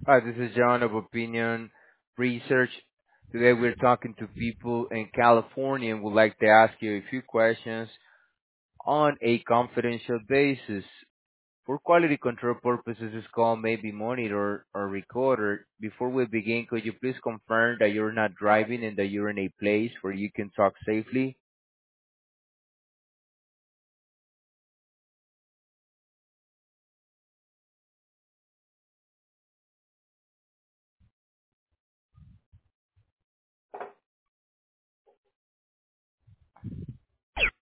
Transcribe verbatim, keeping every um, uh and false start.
Hi, this is John of Opinion Research. Today we're talking to people in California and would like to ask you a few questions on a confidential basis. For quality control purposes, this call may be monitored or recorded. Before we begin, could you please confirm that you're not driving and that you're in a place where you can talk safely?